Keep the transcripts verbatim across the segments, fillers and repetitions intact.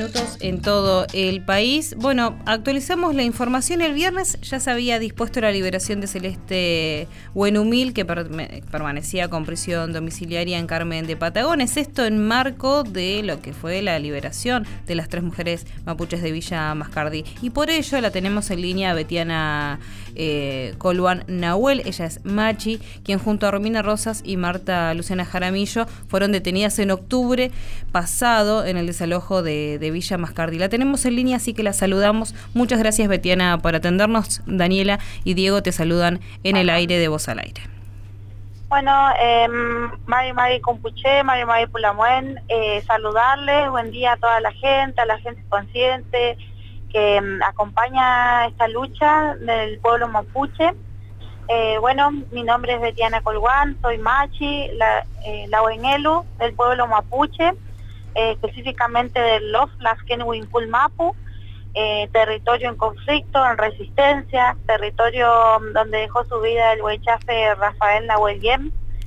minutos en todo el país. Bueno, actualizamos la información. El viernes ya se había dispuesto la liberación de Celeste Buenumil, que per permanecía con prisión domiciliaria en Carmen de Patagones. Esto en marco de lo que fue la liberación de las tres mujeres mapuches de Villa Mascardi. Y por ello la tenemos en línea a Betiana eh, Coluán Nahuel. Ella es Machi, quien junto a Romina Rosas y Marta Luciana Jaramillo fueron detenidas en octubre pasado en el desalojo de, de Villa Mascardi. La tenemos en línea, así que la saludamos. Muchas gracias, Betiana, por atendernos. Daniela y Diego te saludan en el aire de Voz al Aire. Bueno, eh, Mari Mari Compuché, Mari Mari Pulamuen, eh, saludarles, buen día a toda la gente, a la gente consciente que um, acompaña esta lucha del pueblo mapuche. Eh, bueno, mi nombre es Betiana Coluán, soy Machi, la, eh, la Oenelu del pueblo mapuche, eh, específicamente del Los Laskenwinpul Mapu, eh, territorio en conflicto, en resistencia, territorio donde dejó su vida el huaychafe Rafael Nahuel Yem,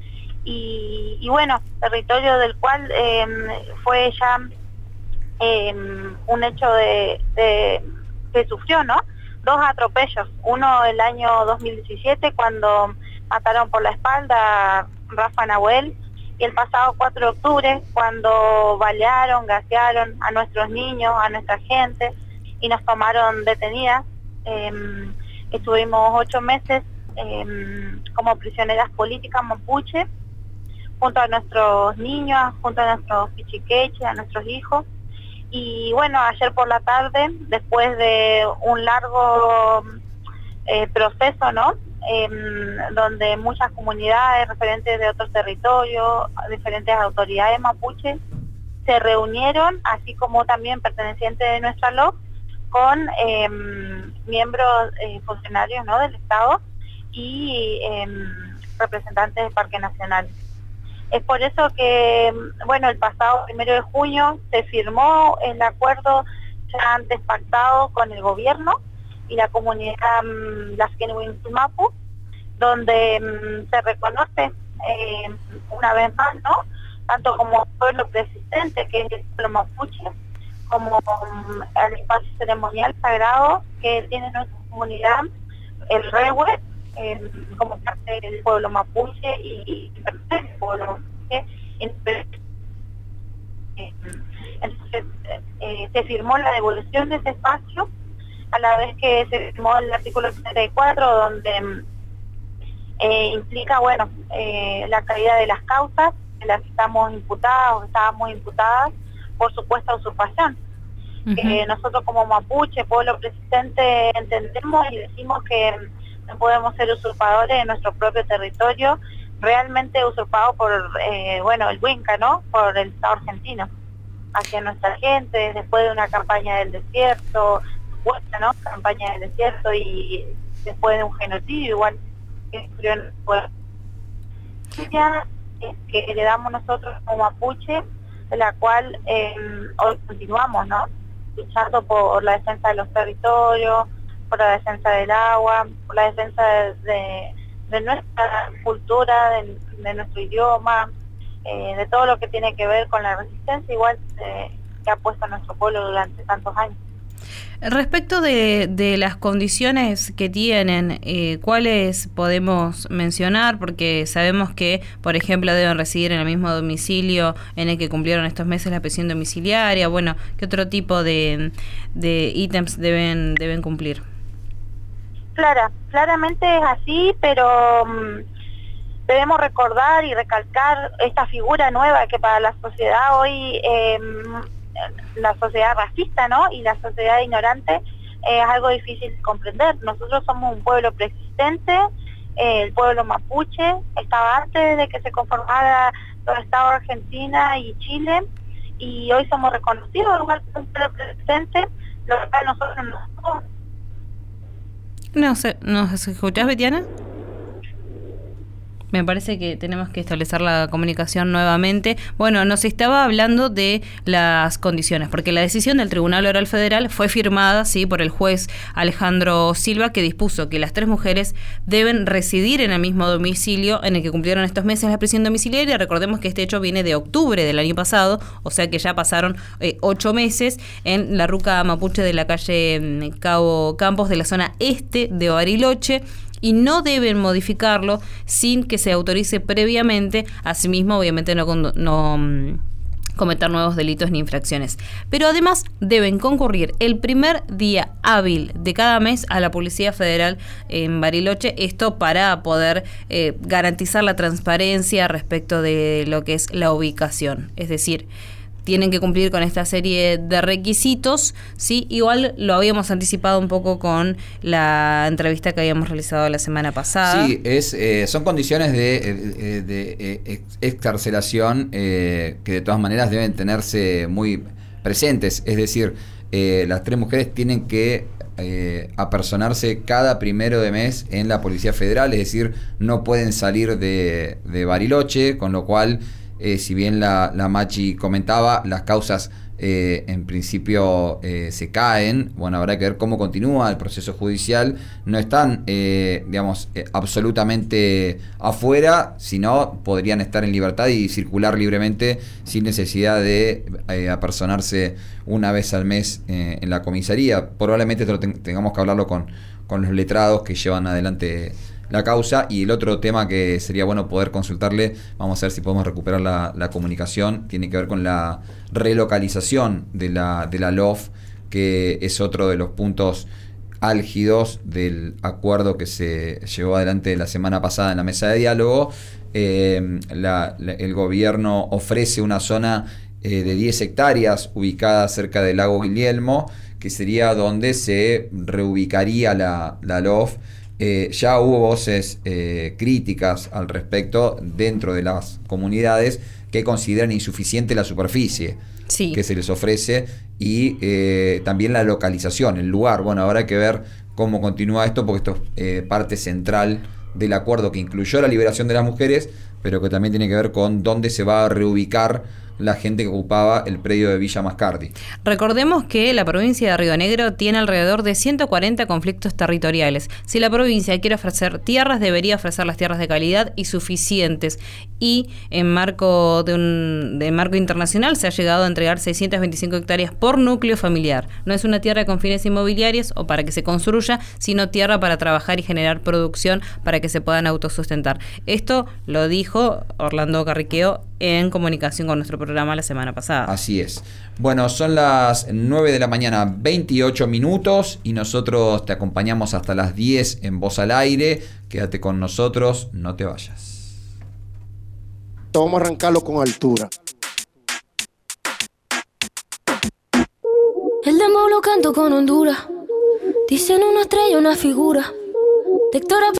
y, y bueno, territorio del cual eh, fue ya eh, un hecho de, de que sufrió, ¿no? Dos atropellos, uno el año dos mil diecisiete cuando mataron por la espalda a Rafa Nahuel, y el pasado cuatro de octubre cuando balearon, gasearon a nuestros niños, a nuestra gente y nos tomaron detenidas. Eh, estuvimos ocho meses eh, como prisioneras políticas mapuche junto a nuestros niños, junto a nuestros pichiqueches, a nuestros hijos. Y bueno, ayer por la tarde, después de un largo eh, proceso, ¿no? Eh, donde muchas comunidades referentes de otros territorios, diferentes autoridades mapuches, se reunieron, así como también pertenecientes de nuestra L O C, con eh, miembros eh, funcionarios, ¿no? del Estado y eh, representantes del Parque Nacional. Es por eso que, bueno, el pasado primero de junio se firmó el acuerdo ya antes pactado con el gobierno y la comunidad um, Laskenwinpul Mapu, donde um, se reconoce eh, una vez más, ¿no? Tanto como pueblo persistente, que es el pueblo mapuche, como um, el espacio ceremonial sagrado que tiene nuestra comunidad, el Rehue, Eh, como parte del pueblo mapuche y, y parte del pueblo mapuche. Entonces eh, se firmó la devolución de ese espacio, a la vez que se firmó el artículo setenta y cuatro, donde eh, implica, bueno, eh, la caída de las causas de las que estamos imputadas o estábamos imputadas por supuesta usurpación. Uh-huh. eh, nosotros como mapuche, pueblo persistente, entendemos y decimos que no podemos ser usurpadores de nuestro propio territorio, realmente usurpado por, eh, bueno, el Winca, ¿no? Por el Estado argentino, hacia nuestra gente, después de una campaña del desierto, supuesta, ¿no? Campaña del desierto y después de un genocidio, igual que ocurrió en el pueblo. Que heredamos nosotros como mapuche, de la cual eh, hoy continuamos, ¿no? Luchando por la defensa de los territorios, por la defensa del agua, por la defensa de, de, de nuestra cultura, de, de nuestro idioma, eh, de todo lo que tiene que ver con la resistencia, igual eh, que ha puesto nuestro pueblo durante tantos años. Respecto de, de las condiciones que tienen, eh, ¿cuáles podemos mencionar? Porque sabemos que, por ejemplo, deben residir en el mismo domicilio en el que cumplieron estos meses la prisión domiciliaria. Bueno, ¿qué otro tipo de, de ítems deben, deben cumplir? Clara, claramente es así, pero um, debemos recordar y recalcar esta figura nueva que para la sociedad hoy, eh, la sociedad racista, ¿no? Y la sociedad ignorante, eh, es algo difícil de comprender. Nosotros somos un pueblo persistente, eh, el pueblo mapuche estaba antes de que se conformara los estados de Argentina y Chile, y hoy somos reconocidos igual que un pueblo persistente, lo cual nosotros no somos. No sé, ¿nos escuchás, Betiana? Me parece que tenemos que establecer la comunicación nuevamente. Bueno, nos estaba hablando de las condiciones, porque la decisión del Tribunal Oral Federal fue firmada, sí, por el juez Alejandro Silva, que dispuso que las tres mujeres deben residir en el mismo domicilio en el que cumplieron estos meses la prisión domiciliaria. Recordemos que este hecho viene de octubre del año pasado, o sea que ya pasaron eh, ocho meses en la ruca mapuche de la calle Cabo Campos de la zona este de Bariloche, y no deben modificarlo sin que se autorice previamente. Asimismo, obviamente no, no um, cometer nuevos delitos ni infracciones. Pero además deben concurrir el primer día hábil de cada mes a la Policía Federal en Bariloche, esto para poder eh, garantizar la transparencia respecto de lo que es la ubicación. Es decir, tienen que cumplir con esta serie de requisitos, ¿sí? Igual lo habíamos anticipado un poco con la entrevista que habíamos realizado la semana pasada. Sí, es, eh, son condiciones de, de, de, de excarcelación eh, que de todas maneras deben tenerse muy presentes. Es decir, eh, las tres mujeres tienen que eh, apersonarse cada primero de mes en la Policía Federal, es decir, no pueden salir de, de Bariloche, con lo cual... Eh, si bien la, la Machi comentaba, las causas eh, en principio eh, se caen, bueno, habrá que ver cómo continúa el proceso judicial. No están, eh, digamos, eh, absolutamente afuera, sino podrían estar en libertad y circular libremente sin necesidad de eh, apersonarse una vez al mes eh, en la comisaría. Probablemente esto lo ten- tengamos que hablarlo con, con los letrados que llevan adelante la causa. Y el otro tema que sería bueno poder consultarle, vamos a ver si podemos recuperar la, la comunicación, tiene que ver con la relocalización de la, de la L O F, que es otro de los puntos álgidos del acuerdo que se llevó adelante la semana pasada en la mesa de diálogo. Eh, la, la, el gobierno ofrece una zona eh, de diez hectáreas ubicada cerca del lago Guillermo, que sería donde se reubicaría la, la L O F. Eh, ya hubo voces eh, críticas al respecto dentro de las comunidades que consideran insuficiente la superficie sí. que se les ofrece y eh, también la localización, el lugar. Bueno, ahora hay que ver cómo continúa esto, porque esto es eh, parte central del acuerdo que incluyó la liberación de las mujeres, pero que también tiene que ver con dónde se va a reubicar la gente que ocupaba el predio de Villa Mascardi. Recordemos que la provincia de Río Negro tiene alrededor de ciento cuarenta conflictos territoriales. Si la provincia quiere ofrecer tierras, debería ofrecer las tierras de calidad y suficientes. Y en marco de un de marco internacional se ha llegado a entregar seiscientas veinticinco hectáreas por núcleo familiar. No es una tierra con fines inmobiliarios o para que se construya, sino tierra para trabajar y generar producción para que se puedan autosustentar. Esto lo dijo Orlando Carriqueo en comunicación con nuestro programa la semana pasada. Así es. Bueno, son las nueve de la mañana, veintiocho minutos, y nosotros te acompañamos hasta las diez en Voz al Aire. Quédate con nosotros, no te vayas. Vamos a arrancarlo con altura. El demo lo canto con Honduras. Dicen una estrella, una figura. De Héctor